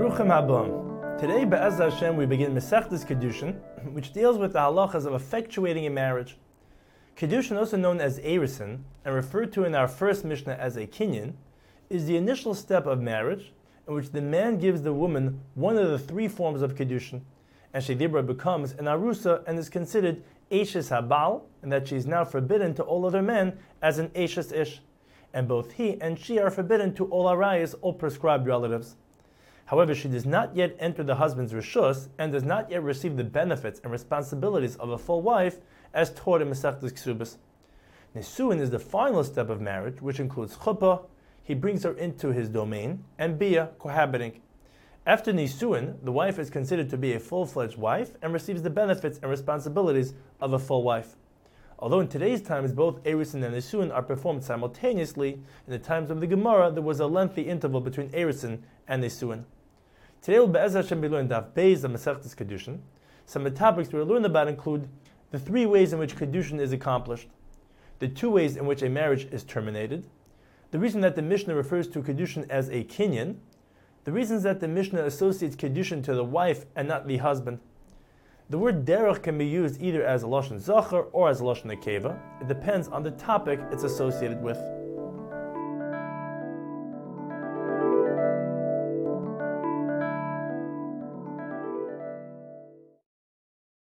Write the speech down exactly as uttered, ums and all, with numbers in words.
Baruchim Haba. Today, Be'ez Hashem, we begin Masechtas Kedushin, which deals with the halachas of effectuating a marriage. Kedushin, also known as Erusin, and referred to in our first Mishnah as a kinyan, is the initial step of marriage, in which the man gives the woman one of the three forms of Kedushin, and Shedibra becomes an Arusa and is considered Eishes Habal, and that she is now forbidden to all other men as an Eishes Ish, and both he and she are forbidden to all Arayas, all prescribed relatives. However, she does not yet enter the husband's reshus and does not yet receive the benefits and responsibilities of a full wife as taught in Masechtas Ksubas. Nisuin is the final step of marriage, which includes chuppah. He brings her into his domain, and bia, cohabiting. After Nisuin, the wife is considered to be a full-fledged wife and receives the benefits and responsibilities of a full wife. Although in today's times both Erusin and Nisuin are performed simultaneously, in the times of the Gemara there was a lengthy interval between Erusin and Nisuin. Today we'll Be'ez Hashem be learning Daf Beis of Masechtas Kedushin. Some of the topics we'll learn about include the three ways in which Kedushin is accomplished, the two ways in which a marriage is terminated, the reason that the Mishnah refers to Kedushin as a kinyan, the reasons that the Mishnah associates Kedushin to the wife and not the husband. The word derech can be used either as a lashon zachar or as a lashon nekeva. It depends on the topic it's associated with.